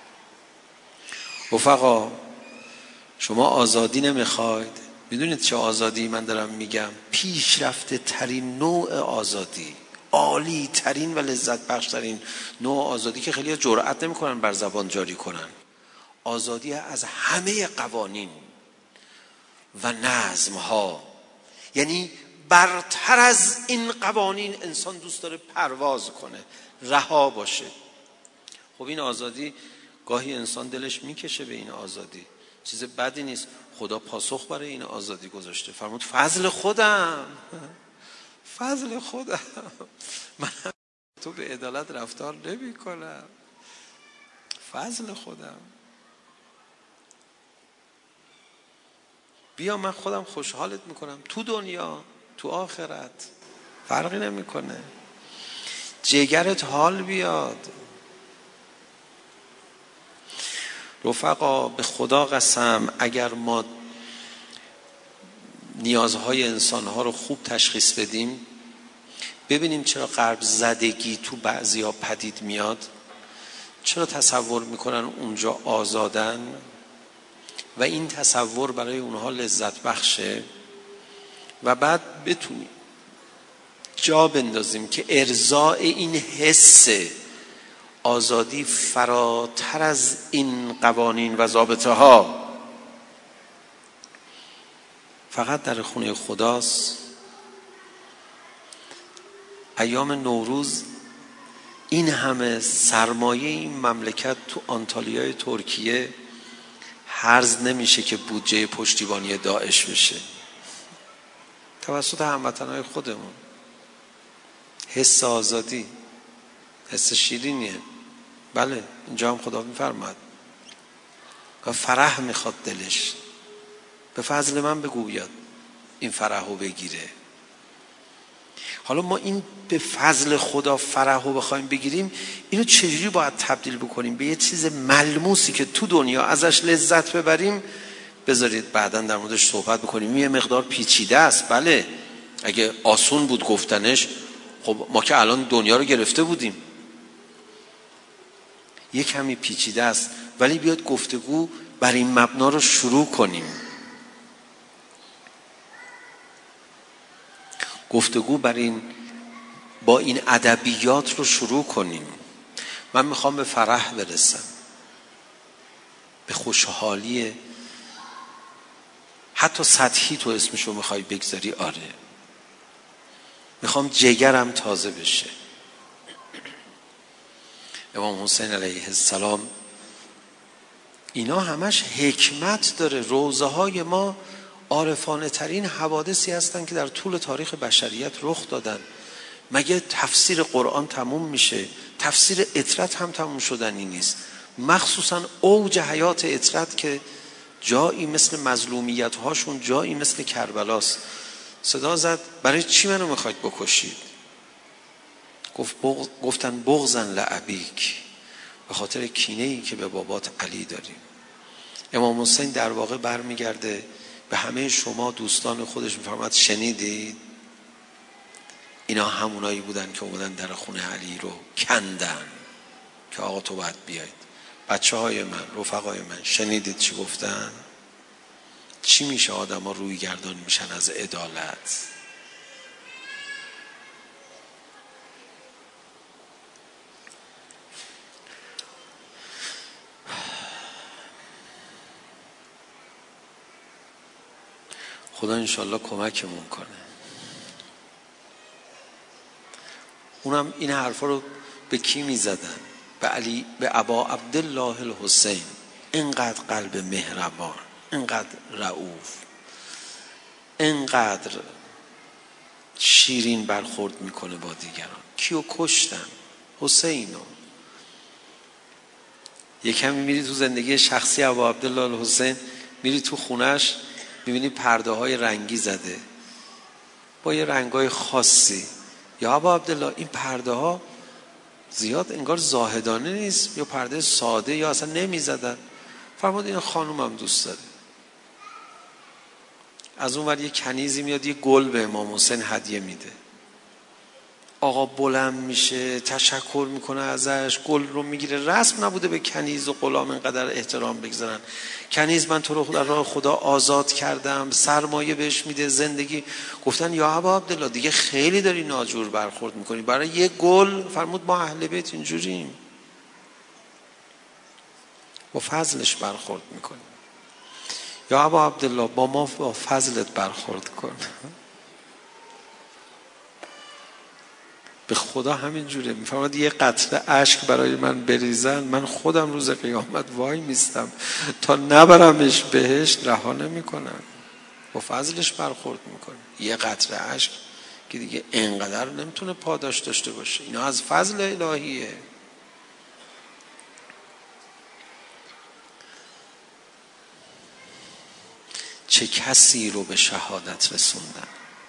Speaker 3: رفقا شما آزادی نمیخواید؟ میدونید چه آزادی من دارم میگم؟ پیشرفته ترین نوع آزادی، عالی ترین و لذت بخش ترین نوع آزادی که خیلی جرأت نمیکنن بر زبان جاری کنن. آزادی از همه قوانین و نظم ها، یعنی برتر از این قوانین انسان دوست داره پرواز کنه، رها باشه. خب این آزادی گاهی انسان دلش میکشه به این آزادی، چیز بدی نیست. خدا پاسخ برای این آزادی گذاشته، فرمود فضل خودم، فضل خودم، من تو به عدالت رفتار نمی کنم، فضل خودم. بیا من خودم خوشحالت میکنم، تو دنیا تو آخرت فرقی نمیکنه. جگرت حال بیاد. رفقا به خدا قسم اگر ما نیازهای انسانها رو خوب تشخیص بدیم، ببینیم چرا قلب زدگی تو بعضیا پدید میاد، چرا تصور میکنن اونجا آزادن و این تصور برای اونها لذت بخشه، و بعد بتونیم جا بندازیم که ارضاء این حس آزادی فراتر از این قوانین و ضابطه ها فقط در خونه خداست. ایام نوروز این همه سرمایه این مملکت تو آنتالیای ترکیه هرز نمیشه که بودجه پشتیبانی داعش بشه توسط هموطنهای خودمون. حس آزادی حس شیرینیه، بله اینجا هم خدا میفرماد که فرح میخواد دلش، به فضل من بگو بیاد این فرحو بگیره. حالا ما این به فضل خدا فرحو بخوایم بگیریم، اینو چجوری باید تبدیل بکنیم به یه چیز ملموسی که تو دنیا ازش لذت ببریم؟ بذارید بعداً در موردش صحبت بکنیم. یه مقدار پیچیده است، بله اگه آسون بود گفتنش خب ما که الان دنیا رو گرفته بودیم. یه کمی پیچیده است، ولی بیاد گفتگو بر این مبنا رو شروع کنیم. گفتگو بر این با این ادبیات رو شروع کنیم. من میخوام به فرح برسم، به خوشحالی حتی سطحی تو اسمشو میخوای بگذاری، آره میخوام جگرم تازه بشه. امام حسین علیه السلام اینا همش حکمت داره. روزه های ما عارفانه ترین حوادثی هستن که در طول تاریخ بشریت رخ دادن. مگه تفسیر قرآن تموم میشه؟ تفسیر اطرت هم تموم شدنی نیست. مخصوصا اوج حیات اطرت که جایی مثل مظلومیت هاشون، جایی مثل کربلاست. صدا زد برای چی منو میخواید بکشید؟ گفت بغ... گفتن بغضن لعبیک، به خاطر کینه ای که به بابات علی داریم. امام حسین در واقع برمیگرده به همه شما دوستان خودش میفرماد شنیدید؟ اینا همونایی بودن که اومدن در خونه علی رو کندن که آقا تو باید بیاید. بچه های من، رفقای من، شنیدید چی گفتن؟ چی میشه آدم ها روی گردان میشن از عدالت؟ خدا انشالله کمکمون کنه. اونم این حرفا رو به کی میزدن؟ به علی، به ابا عبدالله الحسین. اینقدر قلب مهربان، اینقدر رؤوف، اینقدر شیرین برخورد میکنه با دیگران. کیو کشتن؟ حسینو. یکمی میری تو زندگی شخصی ابا عبدالله الحسین، میری تو خونش میبینی پرده های رنگی زده با یه رنگای خاصی. یا ابا عبدالله این پرده ها زیاد انگار زاهدانه نیست، یا پرده ساده، یا اصلا نمیزدن. فرمود این خانومم دوست داره. از اون ور یه کنیزی میاد یه گل به امام حسین هدیه میده. آقا بلند میشه، تشکر میکنه ازش، گل رو میگیره. رسم نبوده به کنیز و غلام اینقدر احترام بگذارن. کنیز من تو رو در راه خدا آزاد کردم، سرمایه بهش میده، زندگی. گفتن یا ابا عبدالله دیگه خیلی داری ناجور برخورد میکنی برای یه گل. فرمود ما اهل بیت اینجوریم، با فضلش برخورد میکنیم. یا ابا عبدالله با ما با فضلت برخورد کن. به خدا همین جوره. میفرماد یه قطره اشک برای من بریزن، من خودم روز قیامت وای میستم تا نبرمش بهشت رها نمیکنن. با فضلش برخورد میکنه. یه قطره اشک که دیگه اینقدر نمیتونه پاداش داشته باشه. اینا از فضل الهیه. چه کسی رو به شهادت رسوندن.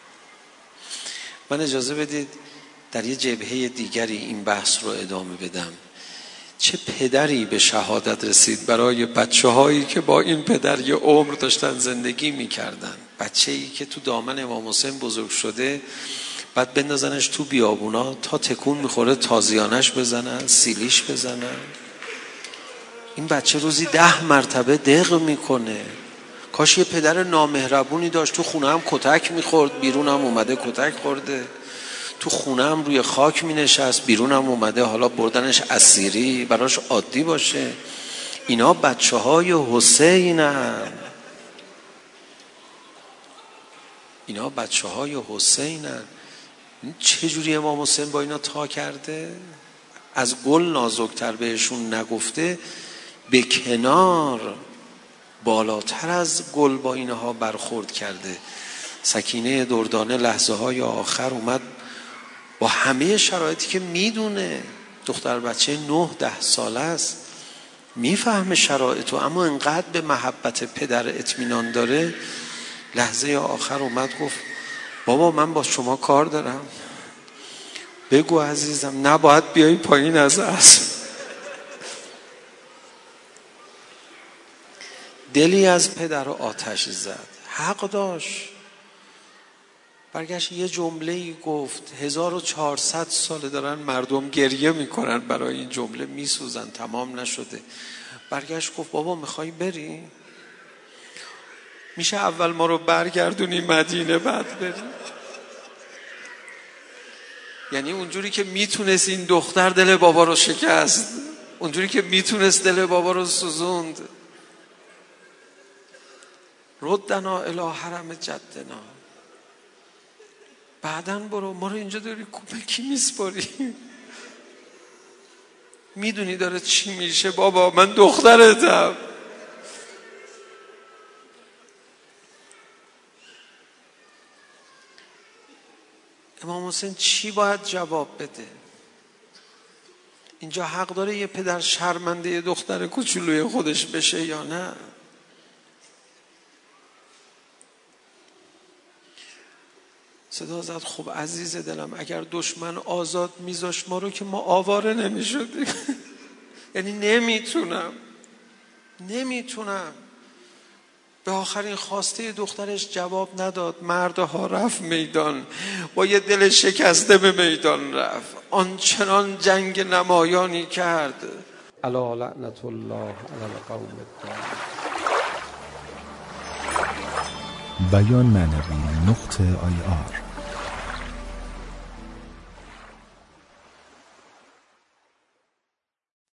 Speaker 3: من اجازه بدید در یه جبهه دیگری این بحث رو ادامه بدم. چه پدری به شهادت رسید برای بچه هایی که با این پدر یه عمر داشتن زندگی میکردن. بچه ای که تو دامن امام حسین بزرگ شده، بعد بندازنش تو بیابونا تا تکون میخوره تازیانش بزنن، سیلیش بزنن. این بچه روزی ده مرتبه دق میکنه. کاش یه پدر نامهربونی داشت. تو خونه هم کتک میخورد، بیرون هم اومده کتک خورده. تو خونه هم روی خاک می نشست، بیرون هم اومده حالا بردنش اسیری براش عادی باشه. اینا بچه های حسینن. اینا بچه های حسینن. چجوری امام حسین با اینا تا کرده؟ از گل نازکتر بهشون نگفته، به کنار بالاتر از گل با اینها برخورد کرده. سکینه دردانه لحظه های آخر اومد با همه شرایطی که میدونه، دختر بچه نه ده ساله است، میفهمه شرایطو، اما انقدر به محبت پدر اطمینان داره. لحظه آخر اومد گفت بابا من با شما کار دارم، بگو عزیزم نباید بیایی پایین از اسب. دلی از پدر آتش زد. حق داشت. برگشت یه جمله‌ای گفت، هزار و چهارصد ساله دارن مردم گریه میکنن برای این جمله، میسوزن، تمام نشده. برگشت گفت بابا میخوای بری؟ میشه اول ما رو برگردونی مدینه بعد بری؟ یعنی اونجوری که میتونست این دختر دل بابا رو شکست، اونجوری که میتونست دل بابا رو سوزوند. ردنا الی حرم جدنا. بعدن برو، ما رو اینجا داری به کی میسپاری؟ میدونی داره چی میشه بابا، من دخترتم. امام حسین چی باید جواب بده؟ اینجا حق داره یه پدر شرمنده دختر کوچولوی خودش بشه یا نه؟ صدا زد خب عزیز دلم اگر دشمن آزاد میذاش ما رو که ما آواره نمیشدیم. یعنی نمیتونم نمیتونم به آخرین خواسته دخترش جواب نداد. مردها رفت میدان، با یه دل شکسته به میدان رفت، آنچنان جنگ نمایانی کرد.
Speaker 2: الا لعنت الله علی القوم الظالمین.
Speaker 4: بیان معنوی نقطه آی آر